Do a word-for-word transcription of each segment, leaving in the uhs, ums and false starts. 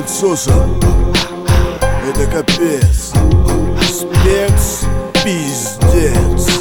отсосом. Это капец. Спец, пиздец.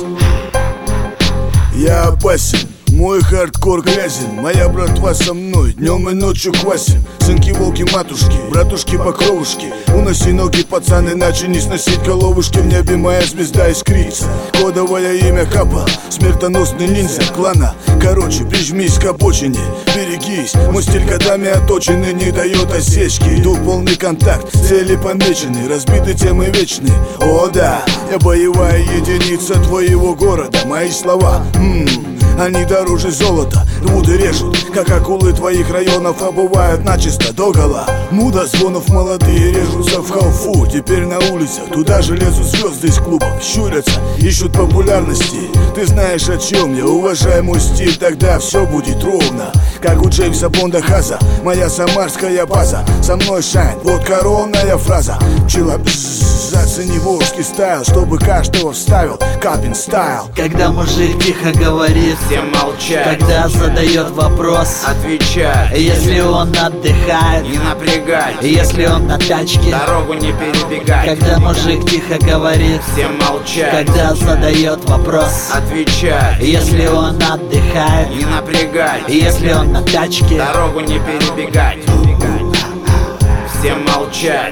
Я опасен, мой хардкор грязен, моя братва со мной днем и ночью квасим. Сынки, волки, матушки, братушки, покровушки, уноси ноги, пацан, иначе не сносить головушки. В небе моя звезда искрится, кодовое имя Капа, смертоносный ниндзя клана. Короче, прижмись к обочине, берегись, мой стиль годами оточенный, не дает осечки. Иду в полный контакт, цели помечены, разбиты темы вечные. О да, я боевая единица твоего города. Мои слова, ммм, они дороже золота, рвут и режут, как акулы твоих районов, обувают начисто догола. Мудозвонов молодые режутся в халфу, теперь на улицах туда же лезут звезды из клубов, щурятся, ищут популярности. Ты знаешь, о чем я, уважай мой стиль, тогда все будет ровно, как у Джеймса Бонда Хаза. Моя самарская база, со мной шайн, вот коронная фраза. Пчела, бззз, зацени волжский стайл, чтобы каждого вставил Капин стайл. Когда мужик тихо говорит, всем молчать. когда задает вопрос, отвечать. Если он отдыхает, не напрягать. если он на тачке, дорогу не перебегать. когда мужик тихо говорит, всем молчать. когда задает вопрос, отвечать. если он отдыхает, не напрягать. если он на тачке, дорогу не перебегать. Всем молчать.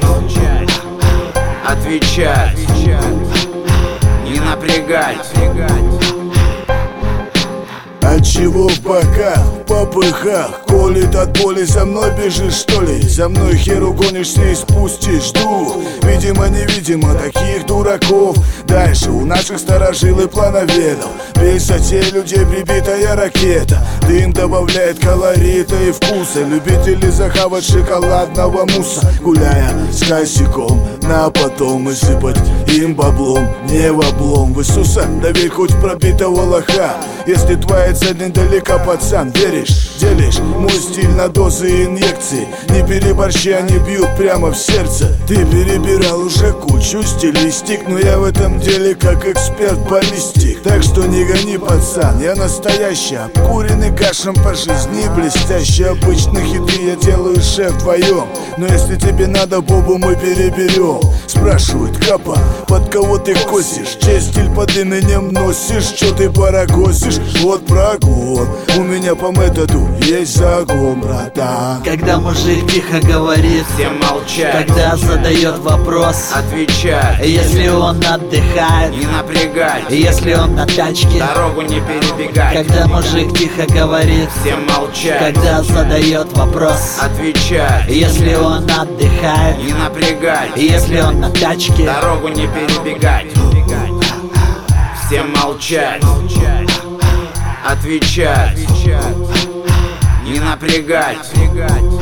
Отвечать. Не напрягать. Отчего в боках, в попыхах колет от боли? За мной бежишь, что ли? За мной херу гонишься и спустишь дух. Видимо, невидимо таких дураков. Дальше у наших старожил и плановедов в высоте людей прибитая ракета. Дым добавляет колорита и вкуса. Любители захавать шоколадного мусса, гуляя с косяком на потом и сыпать им баблом. Не в облом в Иисуса, доверь хоть пробитого лоха. Если твоя цель недалека, пацан, веришь, делишь мой стиль на дозы и инъекции. Не переборщи, они бьют прямо в сердце. Ты перебирал уже кучу стилистик, но я в этом деле как эксперт баллистик. Так что не гони, пацан, я настоящий, обкуренный кашем по жизни, блестящий. Обычно хиты я делаю, шеф, вдвоем. Но если тебе надо, Бобу мы переберем. Спрашивают, Капа, под кого ты косишь? Чей стиль под именем носишь? Чё ты барагозишь? Вот прогон, у меня по методу есть загон, братан. Когда мужик тихо говорит, всем молчать. когда задает вопрос, отвечать. если он отдыхает, не напрягать. если он на тачке, дорогу не перебегать. когда мужик тихо говорит, всем молчать. когда задает вопрос, отвечать. если он отдыхает, не напрягать. если он на тачке, дорогу не перебегать. Всем молчать. Отвечать. Не напрягать.